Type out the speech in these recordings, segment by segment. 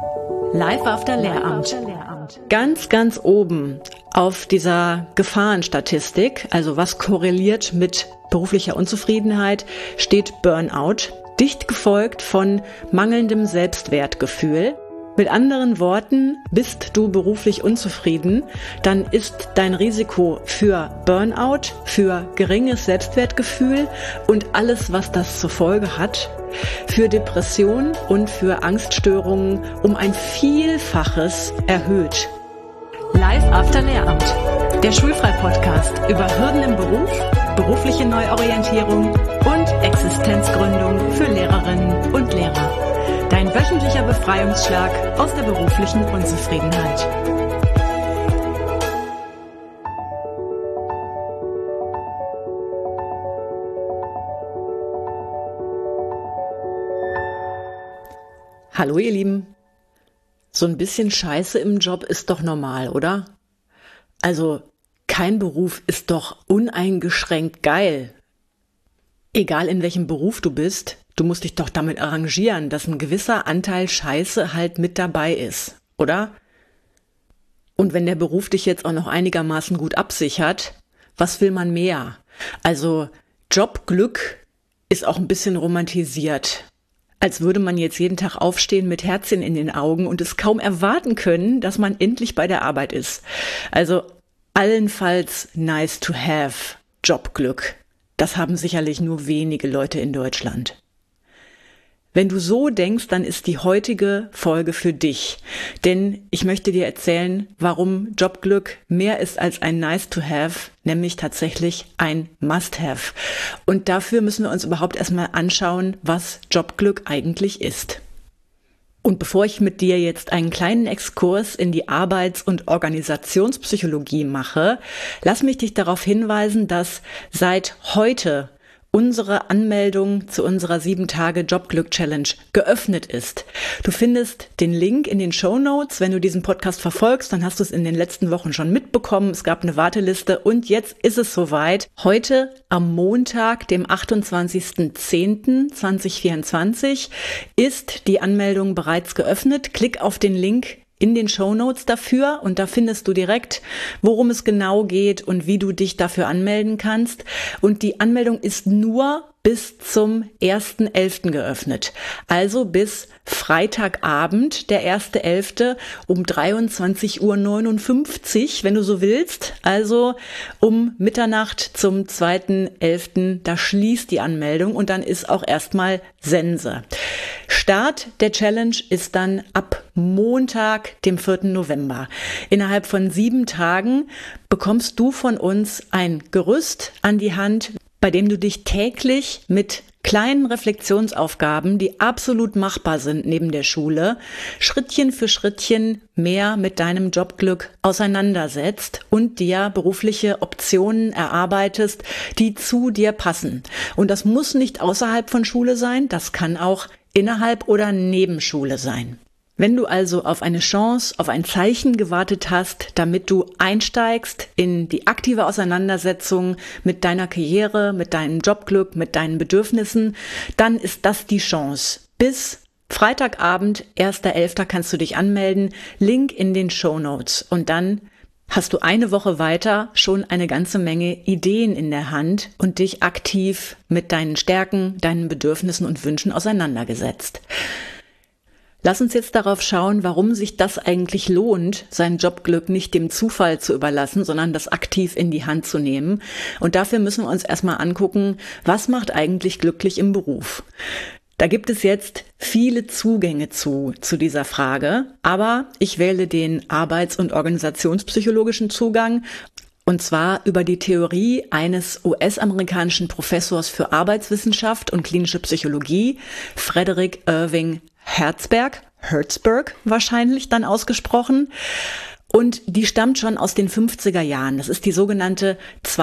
Live after Lehramt. Ganz, ganz oben auf dieser Gefahrenstatistik, also was korreliert mit beruflicher Unzufriedenheit, steht Burnout, dicht gefolgt von mangelndem Selbstwertgefühl. Mit anderen Worten, bist du beruflich unzufrieden, dann ist dein Risiko für Burnout, für geringes Selbstwertgefühl und alles, was das zur Folge hat, für Depression und für Angststörungen um ein Vielfaches erhöht. Live after Lehramt, der Schulfrei-Podcast über Hürden im Beruf, berufliche Neuorientierung und Existenzgründung für Lehrerinnen und Lehrer. Dein wöchentlicher Befreiungsschlag aus der beruflichen Unzufriedenheit. Hallo ihr Lieben. So ein bisschen Scheiße im Job ist doch normal, oder? Also kein Beruf ist doch uneingeschränkt geil. Egal in welchem Beruf du bist, du musst dich doch damit arrangieren, dass ein gewisser Anteil Scheiße halt mit dabei ist, oder? Und wenn der Beruf dich jetzt auch noch einigermaßen gut absichert, was will man mehr? Also Jobglück ist auch ein bisschen romantisiert. Als würde man jetzt jeden Tag aufstehen mit Herzchen in den Augen und es kaum erwarten können, dass man endlich bei der Arbeit ist. Also allenfalls nice to have Jobglück. Das haben sicherlich nur wenige Leute in Deutschland. Wenn du so denkst, dann ist die heutige Folge für dich. Denn ich möchte dir erzählen, warum Jobglück mehr ist als ein nice to have, nämlich tatsächlich ein must have. Und dafür müssen wir uns überhaupt erstmal anschauen, was Jobglück eigentlich ist. Und bevor ich mit dir jetzt einen kleinen Exkurs in die Arbeits- und Organisationspsychologie mache, lass mich dich darauf hinweisen, dass seit heute unsere Anmeldung zu unserer 7-Tage-Jobglück-Challenge geöffnet ist. Du findest den Link in den Shownotes. Wenn du diesen Podcast verfolgst, dann hast du es in den letzten Wochen schon mitbekommen. Es gab eine Warteliste und jetzt ist es soweit. Heute am Montag, dem 28.10.2024, ist die Anmeldung bereits geöffnet. Klick auf den Link in den Shownotes dafür und da findest du direkt, worum es genau geht und wie du dich dafür anmelden kannst. Und die Anmeldung ist nur bis zum 1.11. geöffnet. Also bis Freitagabend, der 1.11. um 23:59 Uhr, wenn du so willst. Also um Mitternacht zum 2.11. Da schließt die Anmeldung und dann ist auch erstmal Sense. Start der Challenge ist dann ab Montag, dem 4. November. Innerhalb von 7 Tagen bekommst du von uns ein Gerüst an die Hand, bei dem du dich täglich mit kleinen Reflexionsaufgaben, die absolut machbar sind neben der Schule, Schrittchen für Schrittchen mehr mit deinem Jobglück auseinandersetzt und dir berufliche Optionen erarbeitest, die zu dir passen. Und das muss nicht außerhalb von Schule sein, das kann auch innerhalb oder neben Schule sein. Wenn du also auf eine Chance, auf ein Zeichen gewartet hast, damit du einsteigst in die aktive Auseinandersetzung mit deiner Karriere, mit deinem Jobglück, mit deinen Bedürfnissen, dann ist das die Chance. Bis Freitagabend, 1.11. kannst du dich anmelden, Link in den Shownotes und dann hast du eine Woche weiter schon eine ganze Menge Ideen in der Hand und dich aktiv mit deinen Stärken, deinen Bedürfnissen und Wünschen auseinandergesetzt. Lass uns jetzt darauf schauen, warum sich das eigentlich lohnt, sein Jobglück nicht dem Zufall zu überlassen, sondern das aktiv in die Hand zu nehmen. Und dafür müssen wir uns erstmal angucken, was macht eigentlich glücklich im Beruf? Da gibt es jetzt viele Zugänge zu dieser Frage, aber ich wähle den arbeits- und organisationspsychologischen Zugang. Und zwar über die Theorie eines US-amerikanischen Professors für Arbeitswissenschaft und klinische Psychologie, Frederick Irving Herzberg wahrscheinlich dann ausgesprochen. Und die stammt schon aus den 50er Jahren. Das ist die sogenannte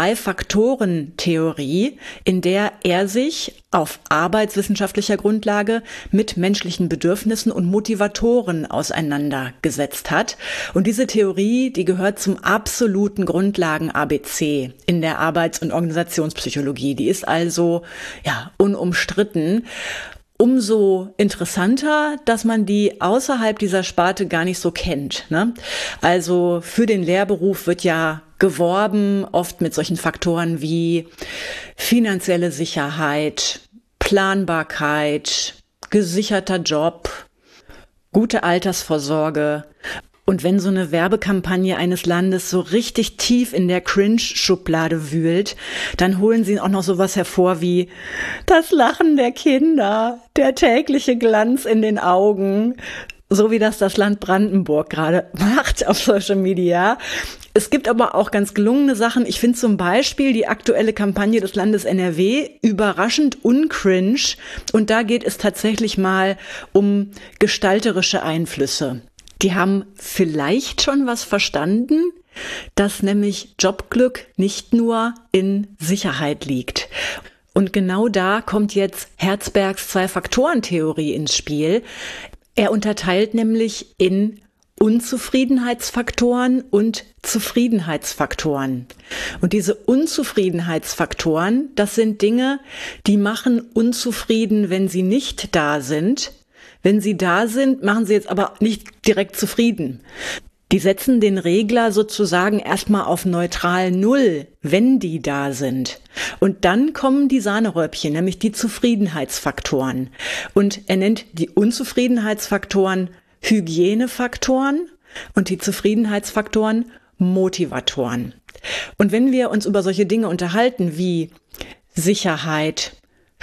Zwei-Faktoren-Theorie, in der er sich auf arbeitswissenschaftlicher Grundlage mit menschlichen Bedürfnissen und Motivatoren auseinandergesetzt hat. Und diese Theorie, die gehört zum absoluten Grundlagen-ABC in der Arbeits- und Organisationspsychologie. Die ist also unumstritten. umso interessanter, dass man die außerhalb dieser Sparte gar nicht so kennt, ne? Also für den Lehrberuf wird ja geworben, oft mit solchen Faktoren wie finanzielle Sicherheit, Planbarkeit, gesicherter Job, gute Altersvorsorge. Und wenn so eine Werbekampagne eines Landes so richtig tief in der Cringe-Schublade wühlt, dann holen sie auch noch sowas hervor wie das Lachen der Kinder, der tägliche Glanz in den Augen, so wie das Land Brandenburg gerade macht auf Social Media. Es gibt aber auch ganz gelungene Sachen. Ich finde zum Beispiel die aktuelle Kampagne des Landes NRW überraschend uncringe. Und da geht es tatsächlich mal um gestalterische Einflüsse. Die haben vielleicht schon was verstanden, dass nämlich Jobglück nicht nur in Sicherheit liegt. Und genau da kommt jetzt Herzbergs Zwei-Faktoren-Theorie ins Spiel. Er unterteilt nämlich in Unzufriedenheitsfaktoren und Zufriedenheitsfaktoren. Und diese Unzufriedenheitsfaktoren, das sind Dinge, die machen unzufrieden, wenn sie nicht da sind. Wenn sie da sind, machen sie jetzt aber nicht direkt zufrieden. Die setzen den Regler sozusagen erstmal auf neutral 0, wenn die da sind. Und dann kommen die Sahneröhrchen, nämlich die Zufriedenheitsfaktoren. Und er nennt die Unzufriedenheitsfaktoren Hygienefaktoren und die Zufriedenheitsfaktoren Motivatoren. Und wenn wir uns über solche Dinge unterhalten wie Sicherheit,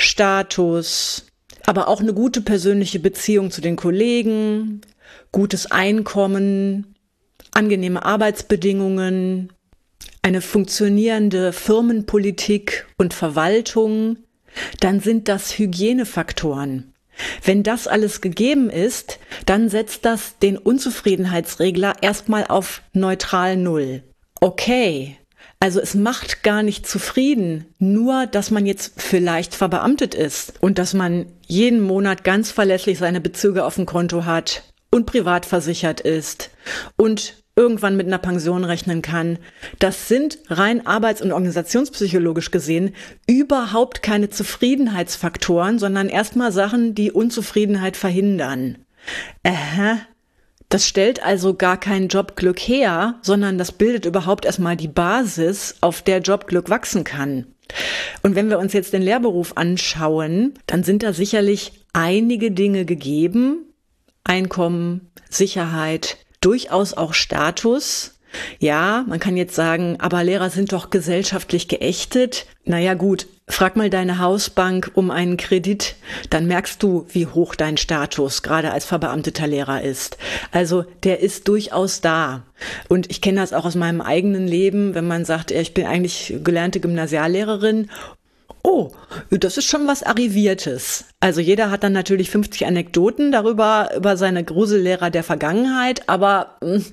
Status, aber auch eine gute persönliche Beziehung zu den Kollegen, gutes Einkommen, angenehme Arbeitsbedingungen, eine funktionierende Firmenpolitik und Verwaltung, dann sind das Hygienefaktoren. Wenn das alles gegeben ist, dann setzt das den Unzufriedenheitsregler erstmal auf neutral 0. Okay. Also es macht gar nicht zufrieden, nur dass man jetzt vielleicht verbeamtet ist und dass man jeden Monat ganz verlässlich seine Bezüge auf dem Konto hat und privat versichert ist und irgendwann mit einer Pension rechnen kann. Das sind rein arbeits- und organisationspsychologisch gesehen überhaupt keine Zufriedenheitsfaktoren, sondern erstmal Sachen, die Unzufriedenheit verhindern. Das stellt also gar kein Jobglück her, sondern das bildet überhaupt erstmal die Basis, auf der Jobglück wachsen kann. Und wenn wir uns jetzt den Lehrberuf anschauen, dann sind da sicherlich einige Dinge gegeben. Einkommen, Sicherheit, durchaus auch Status. Ja, man kann jetzt sagen, aber Lehrer sind doch gesellschaftlich geächtet. Naja gut, frag mal deine Hausbank um einen Kredit, dann merkst du, wie hoch dein Status gerade als verbeamteter Lehrer ist. Also der ist durchaus da. Und ich kenne das auch aus meinem eigenen Leben, wenn man sagt, ich bin eigentlich gelernte Gymnasiallehrerin. Oh, das ist schon was Arriviertes. Also jeder hat dann natürlich 50 Anekdoten über seine Grusellehrer der Vergangenheit, aber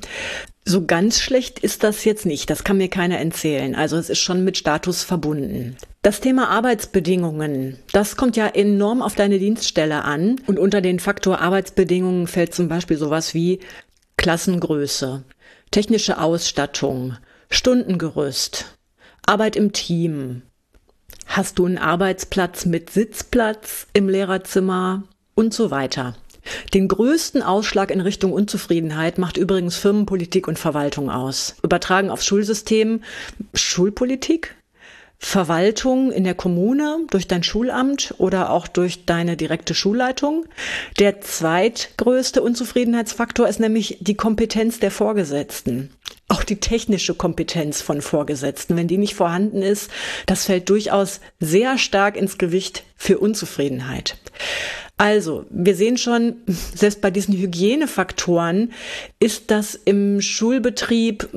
so ganz schlecht ist das jetzt nicht. Das kann mir keiner erzählen. Also es ist schon mit Status verbunden. Das Thema Arbeitsbedingungen, das kommt ja enorm auf deine Dienststelle an. Und unter den Faktor Arbeitsbedingungen fällt zum Beispiel sowas wie Klassengröße, technische Ausstattung, Stundengerüst, Arbeit im Team. Hast du einen Arbeitsplatz mit Sitzplatz im Lehrerzimmer und so weiter. Den größten Ausschlag in Richtung Unzufriedenheit macht übrigens Firmenpolitik und Verwaltung aus. Übertragen aufs Schulsystem, Schulpolitik, Verwaltung in der Kommune durch dein Schulamt oder auch durch deine direkte Schulleitung. Der zweitgrößte Unzufriedenheitsfaktor ist nämlich die Kompetenz der Vorgesetzten. Auch die technische Kompetenz von Vorgesetzten, wenn die nicht vorhanden ist, das fällt durchaus sehr stark ins Gewicht für Unzufriedenheit. Also, wir sehen schon, selbst bei diesen Hygienefaktoren ist das im Schulbetrieb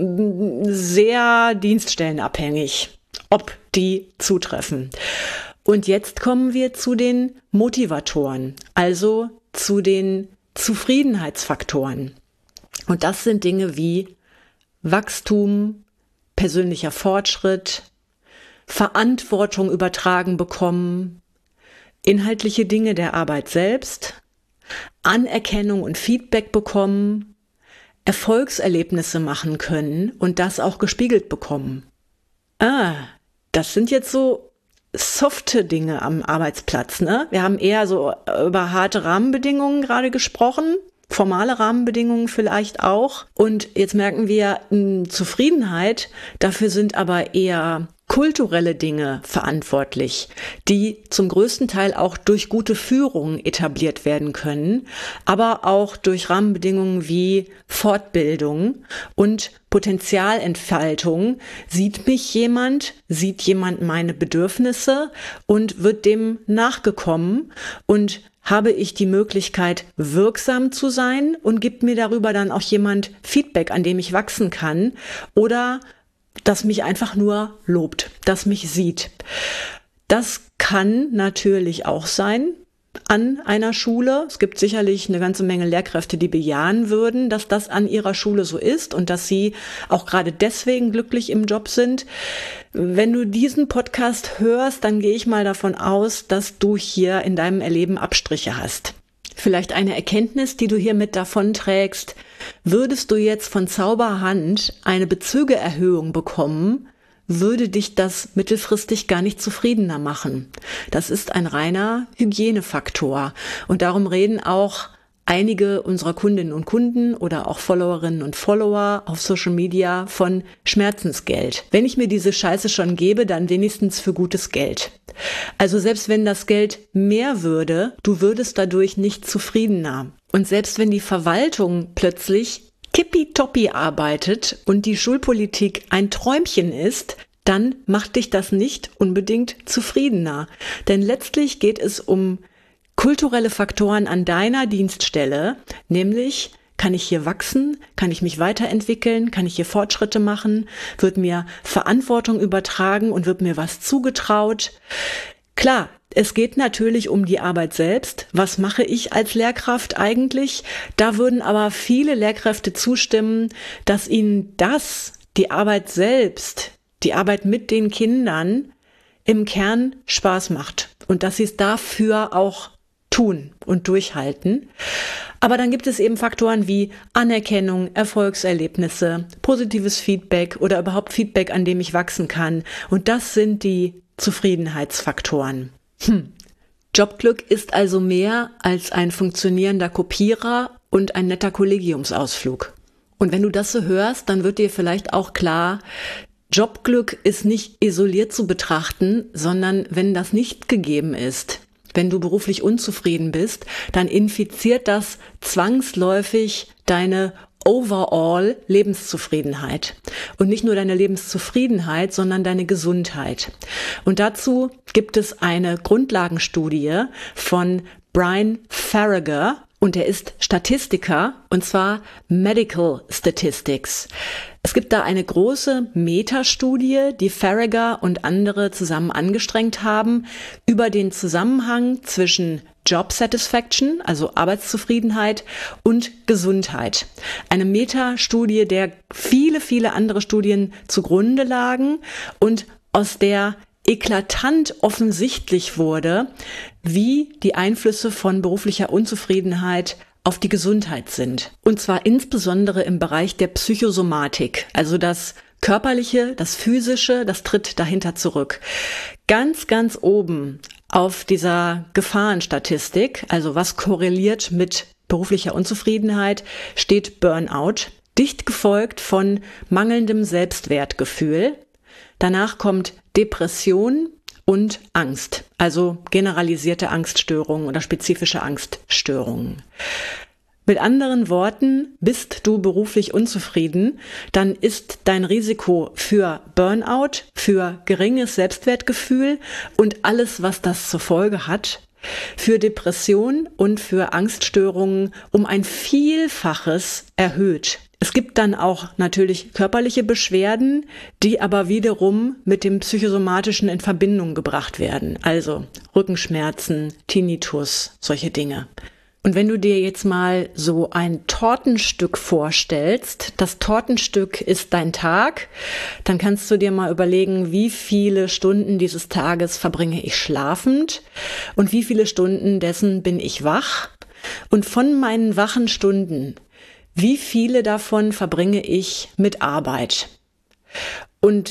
sehr dienststellenabhängig, ob die zutreffen. Und jetzt kommen wir zu den Motivatoren, also zu den Zufriedenheitsfaktoren. Und das sind Dinge wie Wachstum, persönlicher Fortschritt, Verantwortung übertragen bekommen, inhaltliche Dinge der Arbeit selbst, Anerkennung und Feedback bekommen, Erfolgserlebnisse machen können und das auch gespiegelt bekommen. Das sind jetzt so softe Dinge am Arbeitsplatz, ne? Wir haben eher so über harte Rahmenbedingungen gerade gesprochen. Formale Rahmenbedingungen vielleicht auch. Und jetzt merken wir Zufriedenheit. Dafür sind aber eher kulturelle Dinge verantwortlich, die zum größten Teil auch durch gute Führung etabliert werden können, aber auch durch Rahmenbedingungen wie Fortbildung und Potenzialentfaltung. Sieht jemand meine Bedürfnisse und wird dem nachgekommen und habe ich die Möglichkeit, wirksam zu sein und gibt mir darüber dann auch jemand Feedback, an dem ich wachsen kann oder das mich einfach nur lobt, das mich sieht. Das kann natürlich auch sein an einer Schule. Es gibt sicherlich eine ganze Menge Lehrkräfte, die bejahen würden, dass das an ihrer Schule so ist und dass sie auch gerade deswegen glücklich im Job sind. Wenn du diesen Podcast hörst, dann gehe ich mal davon aus, dass du hier in deinem Erleben Abstriche hast. Vielleicht eine Erkenntnis, die du hier mit davonträgst. Würdest du jetzt von Zauberhand eine Bezügeerhöhung bekommen, würde dich das mittelfristig gar nicht zufriedener machen. Das ist ein reiner Hygienefaktor. Und darum reden auch einige unserer Kundinnen und Kunden oder auch Followerinnen und Follower auf Social Media von Schmerzensgeld. Wenn ich mir diese Scheiße schon gebe, dann wenigstens für gutes Geld. Also selbst wenn das Geld mehr würde, du würdest dadurch nicht zufriedener. Und selbst wenn die Verwaltung plötzlich tippitoppi arbeitet und die Schulpolitik ein Träumchen ist, dann macht dich das nicht unbedingt zufriedener. Denn letztlich geht es um kulturelle Faktoren an deiner Dienststelle, nämlich kann ich hier wachsen, kann ich mich weiterentwickeln, kann ich hier Fortschritte machen, wird mir Verantwortung übertragen und wird mir was zugetraut. Klar, es geht natürlich um die Arbeit selbst. Was mache ich als Lehrkraft eigentlich? Da würden aber viele Lehrkräfte zustimmen, dass ihnen die Arbeit selbst, die Arbeit mit den Kindern im Kern Spaß macht und dass sie es dafür auch tun und durchhalten. Aber dann gibt es eben Faktoren wie Anerkennung, Erfolgserlebnisse, positives Feedback oder überhaupt Feedback, an dem ich wachsen kann. Und das sind die Zufriedenheitsfaktoren. Jobglück ist also mehr als ein funktionierender Kopierer und ein netter Kollegiumsausflug. Und wenn du das so hörst, dann wird dir vielleicht auch klar, Jobglück ist nicht isoliert zu betrachten, sondern wenn das nicht gegeben ist, wenn du beruflich unzufrieden bist, dann infiziert das zwangsläufig deine overall Lebenszufriedenheit. Und nicht nur deine Lebenszufriedenheit, sondern deine Gesundheit. Und dazu gibt es eine Grundlagenstudie von Brian Farragher. Und er ist Statistiker, und zwar Medical Statistics. Es gibt da eine große Metastudie, die Farragher und andere zusammen angestrengt haben, über den Zusammenhang zwischen Job Satisfaction, also Arbeitszufriedenheit, und Gesundheit. Eine Metastudie, der viele, viele andere Studien zugrunde lagen und aus der eklatant offensichtlich wurde, wie die Einflüsse von beruflicher Unzufriedenheit auf die Gesundheit sind. Und zwar insbesondere im Bereich der Psychosomatik, also das Körperliche, das Physische, das tritt dahinter zurück. Ganz, ganz oben auf dieser Gefahrenstatistik, also was korreliert mit beruflicher Unzufriedenheit, steht Burnout, dicht gefolgt von mangelndem Selbstwertgefühl. Danach kommt Depression und Angst, also generalisierte Angststörungen oder spezifische Angststörungen. Mit anderen Worten, bist du beruflich unzufrieden, dann ist dein Risiko für Burnout, für geringes Selbstwertgefühl und alles, was das zur Folge hat, für Depression und für Angststörungen um ein Vielfaches erhöht. Es gibt dann auch natürlich körperliche Beschwerden, die aber wiederum mit dem Psychosomatischen in Verbindung gebracht werden. Also Rückenschmerzen, Tinnitus, solche Dinge. Und wenn du dir jetzt mal so ein Tortenstück vorstellst, das Tortenstück ist dein Tag, dann kannst du dir mal überlegen, wie viele Stunden dieses Tages verbringe ich schlafend und wie viele Stunden dessen bin ich wach. Und von meinen wachen Stunden, wie viele davon verbringe ich mit Arbeit? Und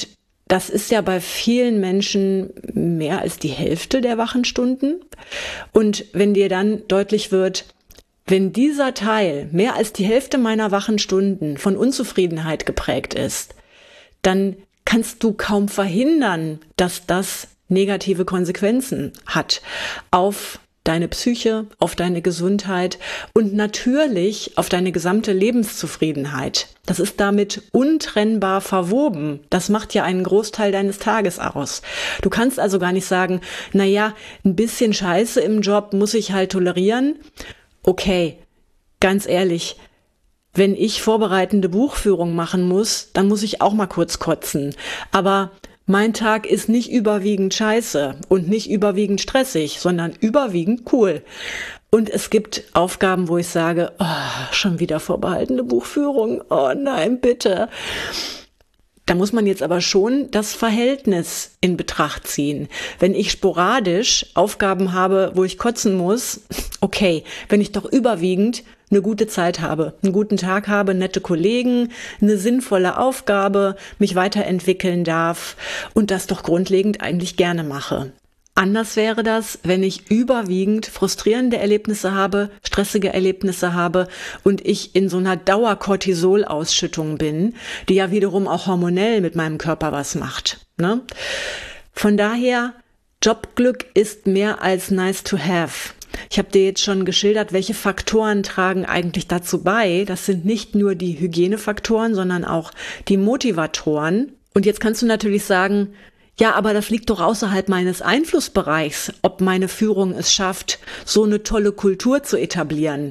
das ist ja bei vielen Menschen mehr als die Hälfte der wachen Stunden. Und wenn dir dann deutlich wird, wenn dieser Teil mehr als die Hälfte meiner wachen Stunden von Unzufriedenheit geprägt ist, dann kannst du kaum verhindern, dass das negative Konsequenzen hat auf deine Psyche, auf deine Gesundheit und natürlich auf deine gesamte Lebenszufriedenheit. Das ist damit untrennbar verwoben. Das macht ja einen Großteil deines Tages aus. Du kannst also gar nicht sagen, naja, ein bisschen Scheiße im Job muss ich halt tolerieren. Okay, ganz ehrlich, wenn ich vorbereitende Buchführung machen muss, dann muss ich auch mal kurz kotzen. Aber mein Tag ist nicht überwiegend scheiße und nicht überwiegend stressig, sondern überwiegend cool. Und es gibt Aufgaben, wo ich sage, oh, schon wieder vorbehaltene Buchführung, oh nein, bitte. Da muss man jetzt aber schon das Verhältnis in Betracht ziehen. Wenn ich sporadisch Aufgaben habe, wo ich kotzen muss, okay, wenn ich doch überwiegend eine gute Zeit habe, einen guten Tag habe, nette Kollegen, eine sinnvolle Aufgabe, mich weiterentwickeln darf und das doch grundlegend eigentlich gerne mache. Anders wäre das, wenn ich überwiegend frustrierende Erlebnisse habe, stressige Erlebnisse habe und ich in so einer Dauer-Cortisol-Ausschüttung bin, die ja wiederum auch hormonell mit meinem Körper was macht, ne? Von daher, Jobglück ist mehr als nice to have. Ich habe dir jetzt schon geschildert, welche Faktoren tragen eigentlich dazu bei. Das sind nicht nur die Hygienefaktoren, sondern auch die Motivatoren. Und jetzt kannst du natürlich sagen, ja, aber das liegt doch außerhalb meines Einflussbereichs, ob meine Führung es schafft, so eine tolle Kultur zu etablieren.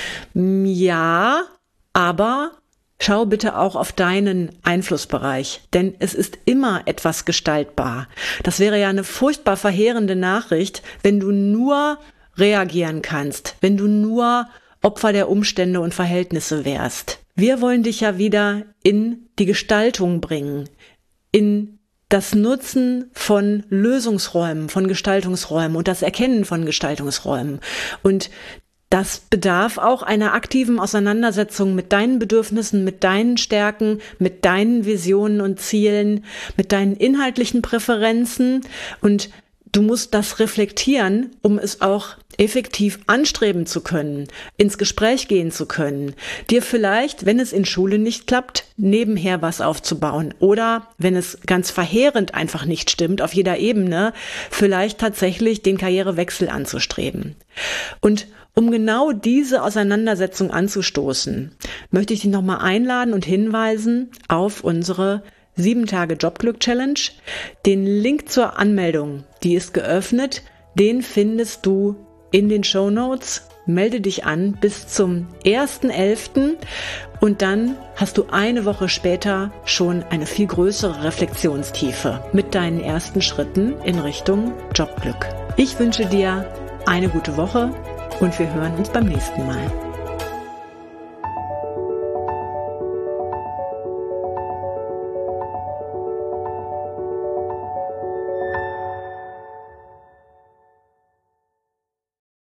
Ja, aber schau bitte auch auf deinen Einflussbereich, denn es ist immer etwas gestaltbar. Das wäre ja eine furchtbar verheerende Nachricht, wenn du nur reagieren kannst, wenn du nur Opfer der Umstände und Verhältnisse wärst. Wir wollen dich ja wieder in die Gestaltung bringen, in das Nutzen von Lösungsräumen, von Gestaltungsräumen und das Erkennen von Gestaltungsräumen. Und das bedarf auch einer aktiven Auseinandersetzung mit deinen Bedürfnissen, mit deinen Stärken, mit deinen Visionen und Zielen, mit deinen inhaltlichen Präferenzen. Und du musst das reflektieren, um es auch effektiv anstreben zu können, ins Gespräch gehen zu können, dir vielleicht, wenn es in Schule nicht klappt, nebenher was aufzubauen oder, wenn es ganz verheerend einfach nicht stimmt, auf jeder Ebene, vielleicht tatsächlich den Karrierewechsel anzustreben. Und um genau diese Auseinandersetzung anzustoßen, möchte ich dich nochmal einladen und hinweisen auf unsere 7-Tage-Jobglück-Challenge. Den Link zur Anmeldung, die ist geöffnet, den findest du in den Shownotes. Melde dich an bis zum 1.11. und dann hast du eine Woche später schon eine viel größere Reflexionstiefe mit deinen ersten Schritten in Richtung Jobglück. Ich wünsche dir eine gute Woche und wir hören uns beim nächsten Mal.